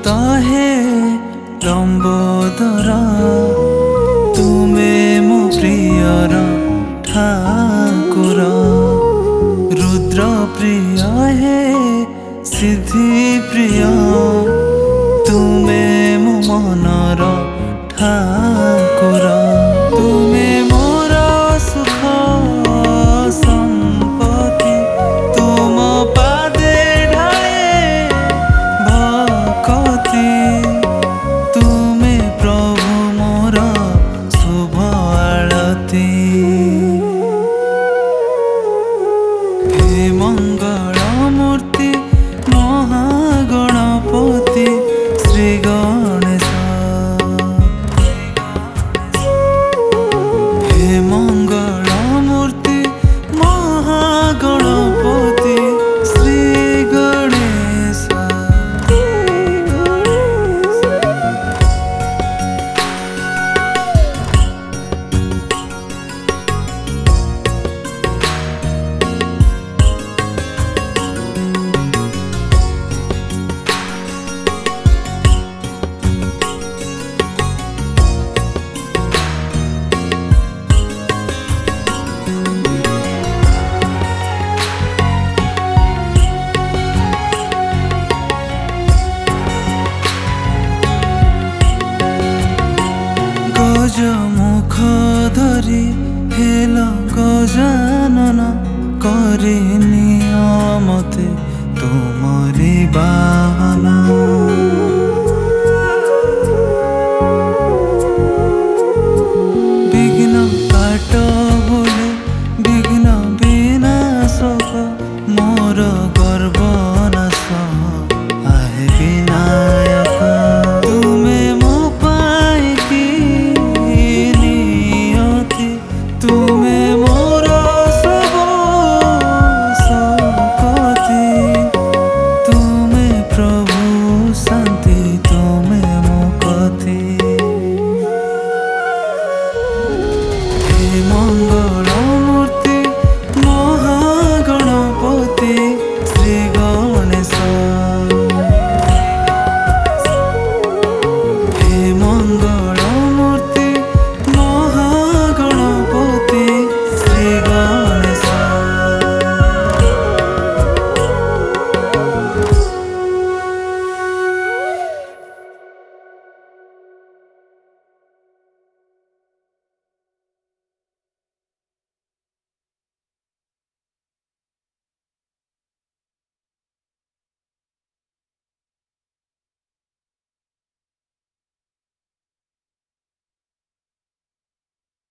तहे लंबोदर तुमे मो प्रियर ठाकुर रुद्र प्रिय हे सिद्धि प्रिय तुमे मो मनर ठाकुर तुमे मोर सुख संपत्ति तुम पादे ढाए भक्ति तुमे प्रभु मोर शुभ आळती हे मंगल मूर्ति महागणपति श्री गणेश हे मंगल मूर्ति महागणपति श्री गणेश गज मुख धरी हेल गजानन करि नियमते तुमरी बाहन विघ्न काट बोले विघ्न विनाशक मोर गर्व नाश आहे विनायक तुमे मो पाइकी नियति तुमे मोर सब संपत्ति तुमे प्रभु शांति तुमे मो कथि हे मंगल